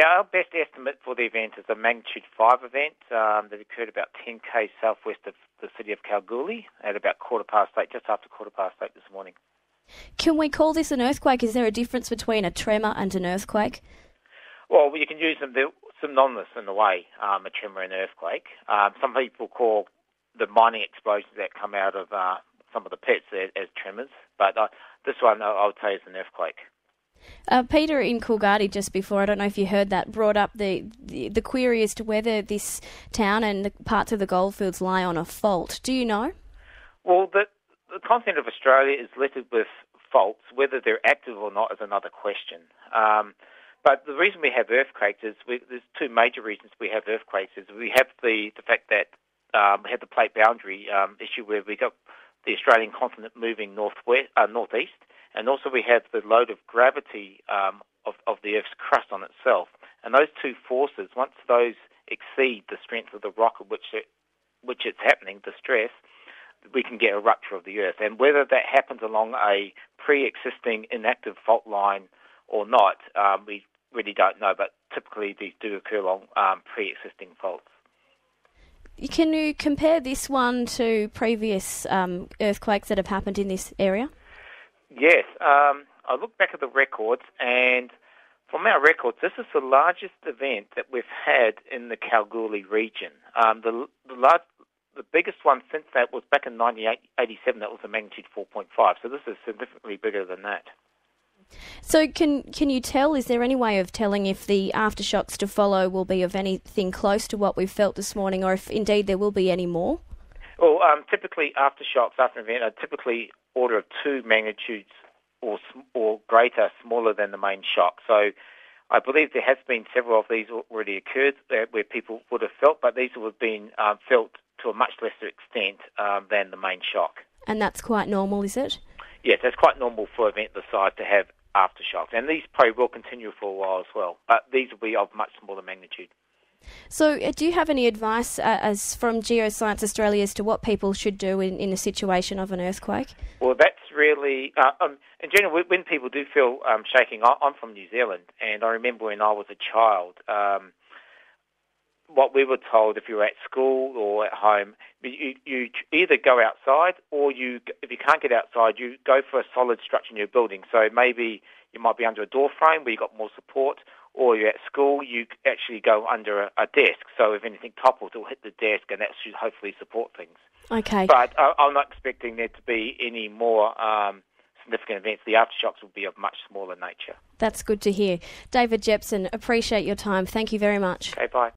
our best estimate for the event is a magnitude 5 event that occurred about 10 km southwest of the city of Kalgoorlie at about 8:15, just after 8:15 this morning. Can we call this an earthquake? Is there a difference between a tremor and an earthquake? Well, you can use them synonymous in a way, a tremor and earthquake. Some people call the mining explosions that come out of some of the pits as tremors, but this one I would say is an earthquake. Peter in Coolgardie just before, I don't know if you heard that, brought up the query as to whether this town and the parts of the goldfields lie on a fault. Do you know? Well, the continent of Australia is littered with faults. Whether they're active or not is another question. But the reason we have earthquakes is there's two major reasons we have earthquakes. Is we have the fact that we have the plate boundary issue where we got the Australian continent moving northeast, and also we have the load of gravity of the Earth's crust on itself. And those two forces, once those exceed the strength of the rock at which it's happening, the stress, we can get a rupture of the Earth. And whether that happens along a pre-existing inactive fault line or not, we really don't know. But typically these do occur along pre-existing faults. Can you compare this one to previous earthquakes that have happened in this area? Yes. I look back at the records, and from our records, this is the largest event that we've had in the Kalgoorlie region. The biggest one since that was back in 1987. That was a magnitude 4.5. So this is significantly bigger than that. So can you tell, is there any way of telling if the aftershocks to follow will be of anything close to what we've felt this morning, or if indeed there will be any more? Well, typically aftershocks after an event are typically order of 2 magnitudes or greater, smaller than the main shock. So I believe there has been several of these already occurred where people would have felt, but these would have been felt to a much lesser extent than the main shock. And that's quite normal, is it? Yes, that's quite normal for an event this size to have aftershocks, and these probably will continue for a while as well, but these will be of much smaller magnitude. So do you have any advice as from Geoscience Australia as to what people should do in a situation of an earthquake? Well, that's really, in general, when people do feel shaking, I'm from New Zealand, and I remember when I was a child, what we were told if you were at school or at home, you either go outside or if you can't get outside, you go for a solid structure in your building. So maybe you might be under a door frame where you've got more support, or you're at school, you actually go under a desk. So if anything topples, it will hit the desk, and that should hopefully support things. Okay. But I'm not expecting there to be any more significant events. The aftershocks will be of much smaller nature. That's good to hear. David Jepson, appreciate your time. Thank you very much. Okay, bye.